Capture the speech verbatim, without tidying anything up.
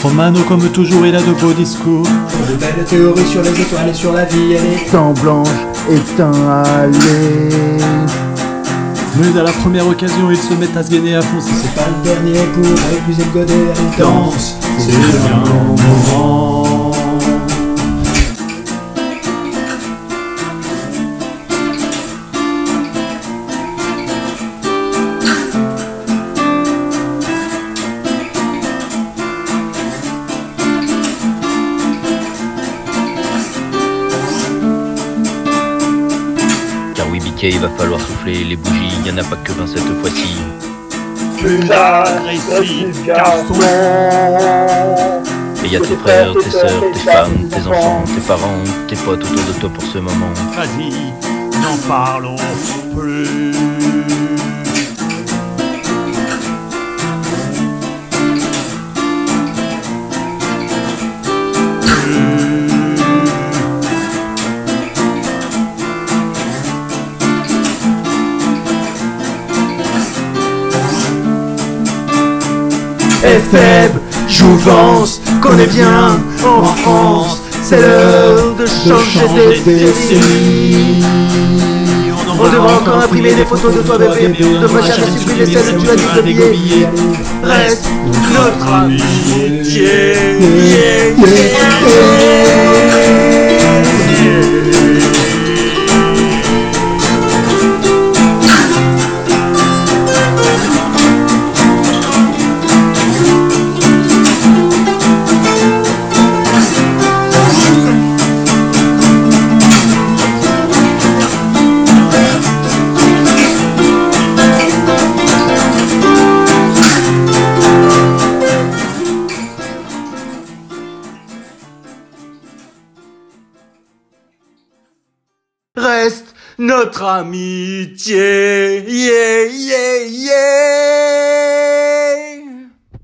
Romano, comme toujours, il a de beaux discours. De belles théories sur les étoiles et sur la vie, elle est Temps blanche est un aller. Mais à la première occasion, ils se mettent à se gainer à fond. Si c'est pas le dernier pour épuiser le godet, elle danse. C'est un bon moment. Car oui, Biquet, il va falloir souffler les bougies, y en a pas que vingt cette fois-ci. Plus agressif, garçon. Et y a tes frères, tes sœurs, tes femmes, tes enfants, tes parents, tes potes autour de toi pour ce moment. Vas-y, n'en parlons plus. Est faible, jouvence, connais bien, en France, c'est l'heure de changer des décennies. On devra encore imprimer des photos de toi bébé, de machin à supprimer celles que tu as dit de billets. Reste notre amitié. Yeah, yeah, yeah. Reste notre amitié, yeah, yeah, yeah.